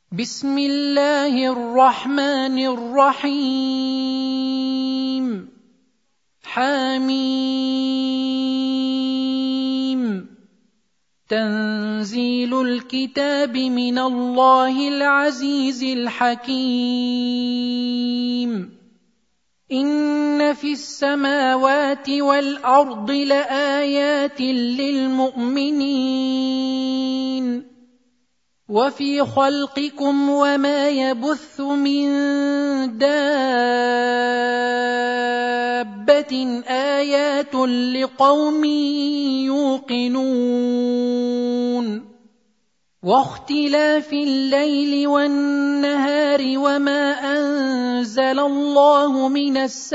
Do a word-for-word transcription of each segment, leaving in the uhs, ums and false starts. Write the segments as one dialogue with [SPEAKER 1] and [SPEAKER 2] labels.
[SPEAKER 1] بسم الله الرحمن الرحيم حميم تنزيل الكتاب من الله العزيز الحكيم إن في السماوات والأرض لآيات للمؤمنين وفي خلقكم وما يبث من دابة آيات لقوم يوقنون واختلاف الليل والنهار وما أنزل الله من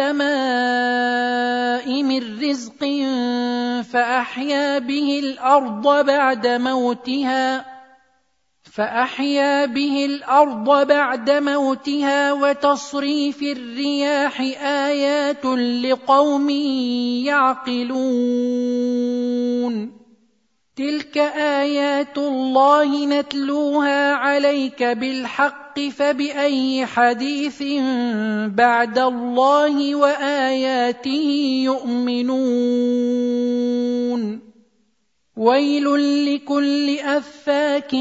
[SPEAKER 1] السماء من رزق فأحيا به الأرض بعد موتها فأحيا به الأرض بعد موتها وتصريف الرياح آيات لقوم يعقلون تلك آيات الله نتلوها عليك بالحق فبأي حديث بعد الله وآياته يؤمنون ويل لكل أفاك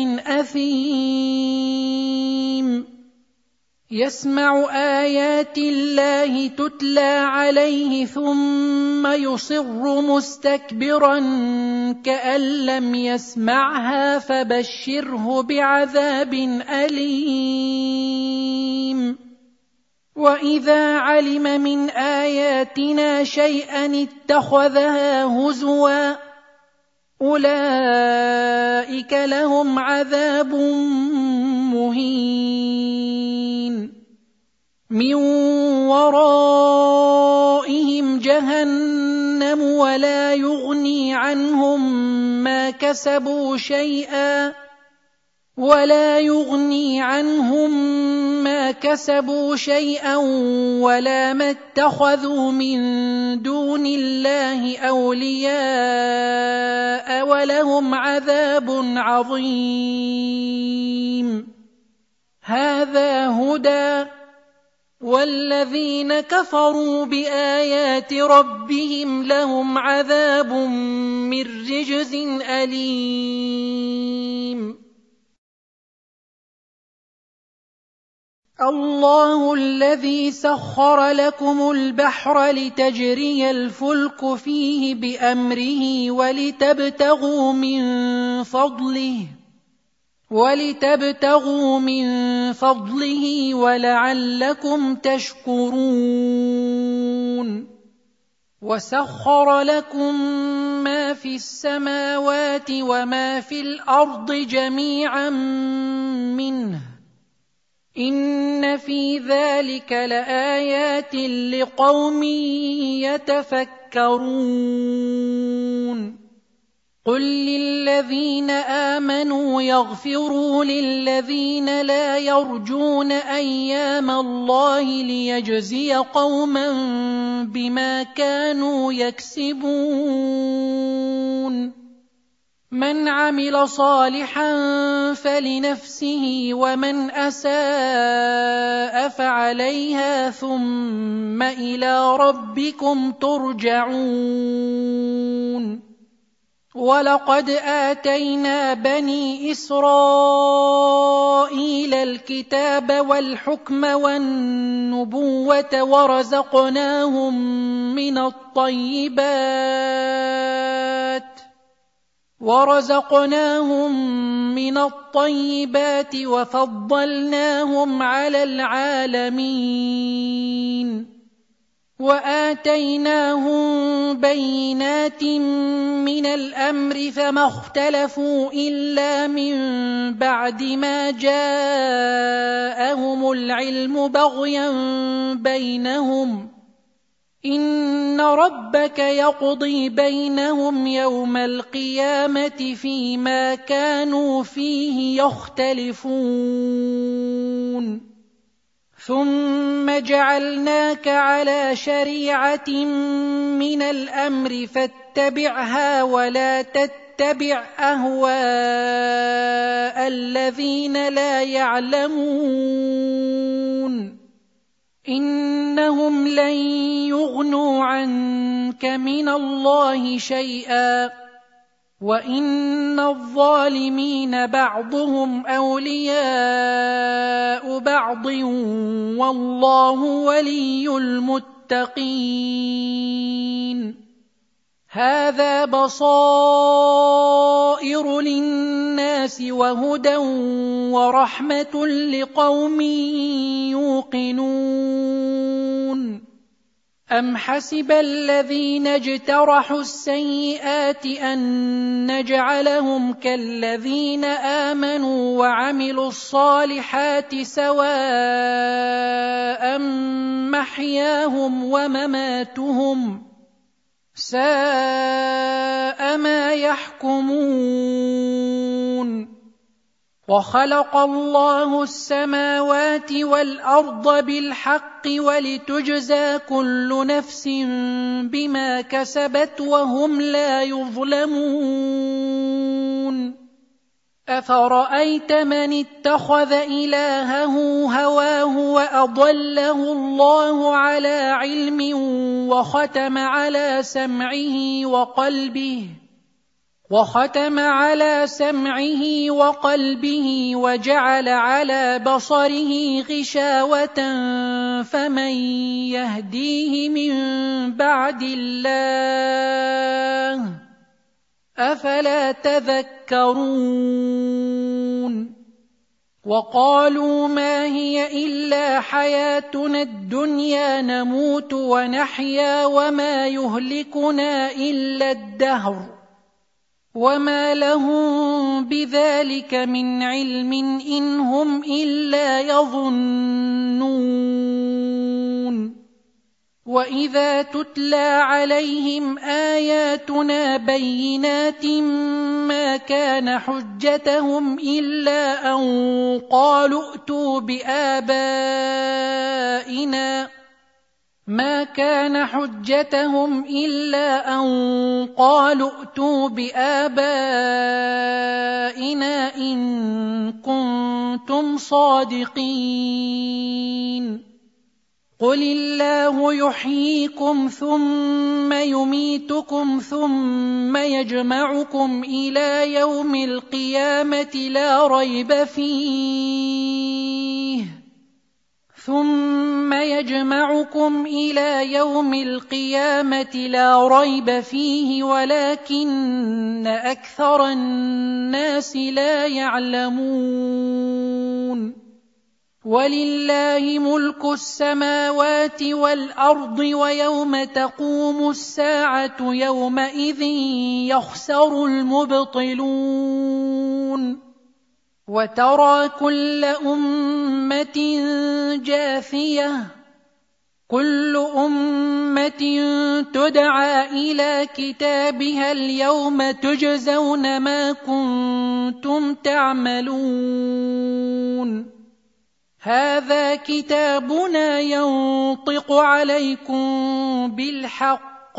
[SPEAKER 1] أثيم يسمع آيات الله تتلى عليه ثم يصر مستكبرا كأن لم يسمعها فبشره بعذاب أليم وإذا علم من آياتنا شيئا اتخذها هزوا أولئك لهم عذاب مهين من ورائهم جهنم ولا يغني عنهم ما كسبوا شيئا ولا يغني عنهم ما كسبوا شيئا ولا ما اتخذوا من دون الله أولياء ولهم عذاب عظيم هذا هدى والذين كفروا بآيات ربهم لهم عذاب من رجز أليم الله الذي سخر لكم البحر لتجري الفلك فيه بأمره ولتبتغوا من فضله ولتبتغوا من فضله ولعلكم تشكرون وسخر لكم ما في السماوات وما في الأرض جميعا منه إن في ذلك لآيات لقوم يتفكرون قل للذين آمنوا يغفروا للذين لا يرجون أيام الله ليجزي قوما بما كانوا يكسبون من عمل صالحا فلنفسه ومن أساء فعليها ثم إلى ربكم ترجعون ولقد آتينا بني إسرائيل الكتاب والحكم والنبوة ورزقناهم من الطيبات ورزقناهم من الطيبات وفضلناهم على العالمين وآتيناهم بينات من الأمر فما اختلفوا إلا من بعد ما جاءهم العلم بغيا بينهم إن ربك يقضي بينهم يوم القيامة فيما كانوا فيه يختلفون ثم جعلناك على شريعة من الأمر فاتبعها ولا تتبع تتبع أهواء الذين لا يعلمون إنهم لن يغنوا عنك من الله شيئا وإن الظالمين بعضهم أولياء بعض والله ولي المتقين هذا بصائر للناس وهدى ورحمة لقوم يوقنون أم حسب الذين اجترحوا السيئات أن نجعلهم كالذين آمنوا وعملوا الصالحات سواء محياهم ومماتهم ساء ما يحكمون وخلق الله السماوات والأرض بالحق ولتجزى كل نفس بما كسبت وهم لا يظلمون أفرأيت من اتخذ إلهه هواه وأضله الله على علم وختم على سمعه وقلبه وختم على سمعه وقلبه وجعل على بصره غشاوة فمن يهديه من بعد الله أفلا تذكرون وقالوا ما هي إلا حياتنا الدنيا نموت ونحيا وما يهلكنا إلا الدهر وما لهم بذلك من علم إن هم إلا يظنون وإذا تتلى عليهم آياتنا بينات ما كان حجتهم إلا أن قالوا ائتوا بآبائنا ما كان حجتهم إلا أن قالوا ائتوا بآبائنا إن كنتم صادقين قل الله يحييكم ثم يميتكم ثم يجمعكم إلى يوم القيامة لا ريب فيه ثم يجمعكم إلى يوم القيامة لا ريب فيه ولكن أكثر الناس لا يعلمون ولله ملك السماوات والأرض ويوم تقوم الساعة يومئذ يخسر المبطلون وترى كل أمة جاثية كل أمة تدعى إلى كتابها اليوم تجزون ما كنتم تعملون هذا كتابنا ينطق عليكم بالحق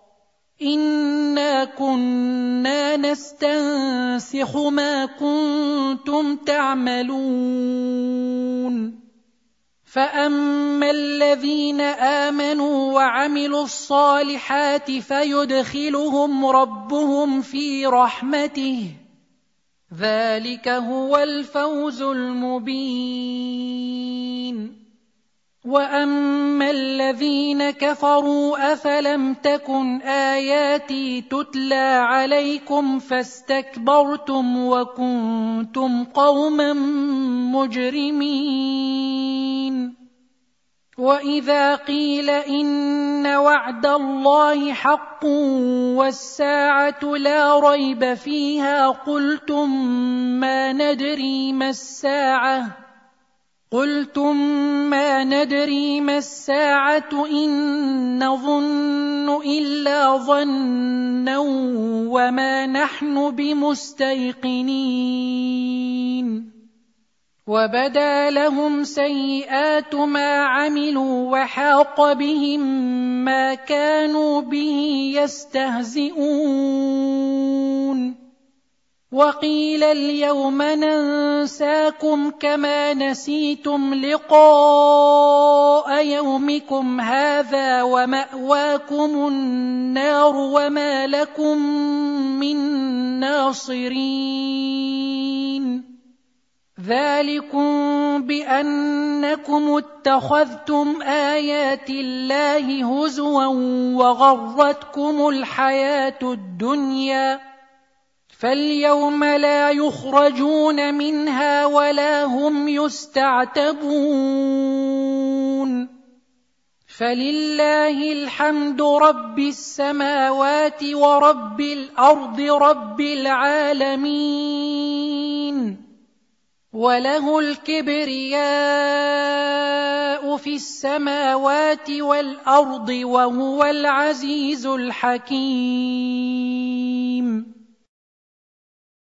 [SPEAKER 1] إنا كنا نستنسخ ما كنتم تعملون فأما الذين آمنوا وعملوا الصالحات فيدخلهم ربهم في رحمته ذلك هو الفوز المبين وأما الذين كفروا أفلم تكن آياتي تتلى عليكم فاستكبرتم وكنتم قوما مجرمين وإذا قيل إن وعد الله حق والساعة لا ريب فيها قلتم ما ندري ما الساعة قلتم ما ندري ما الساعة إن نظن إلا ظنا وما نحن بمستيقنين وبدا لهم سيئات ما عملوا وحاق بهم ما كانوا به يستهزئون وقيل اليوم ننساكم كما نسيتم لقاء يومكم هذا ومأواكم النار وما لكم من ناصرين ذلكم بأنكم اتخذتم آيات الله هزوا وغرتكم الحياة الدنيا فاليوم لا يخرجون منها ولا هم يستعتبون فلله الحمد رب السماوات ورب الأرض رب العالمين وله الكبرياء في السماوات والأرض وهو العزيز الحكيم.